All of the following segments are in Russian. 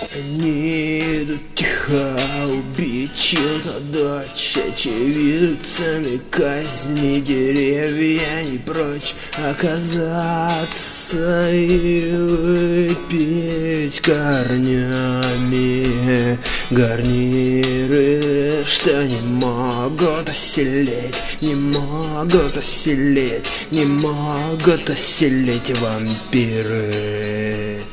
Они идут тихо, убить чью-то дочь, очевидцами казни деревья не прочь оказаться и выпить корнями гарниры, что не могут осилить, не могут осилить, не могут осилить вампиры.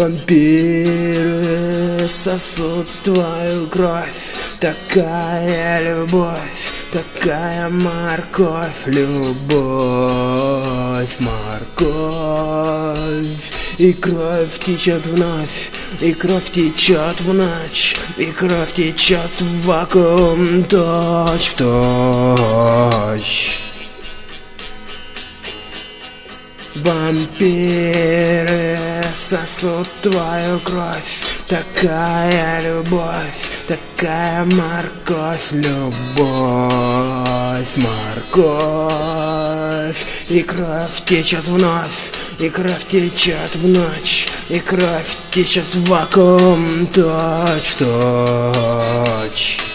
Вампиры сосут твою кровь, такая любовь, такая морковь, любовь, морковь. И кровь течет вновь, и кровь течет в ночь, и кровь течет в вакуум, точь в точь. Вампиры сосут твою кровь, такая любовь, такая морковь, любовь, морковь. И кровь течет вновь, и кровь течет в ночь, и кровь течет в вакуум, точь в точь.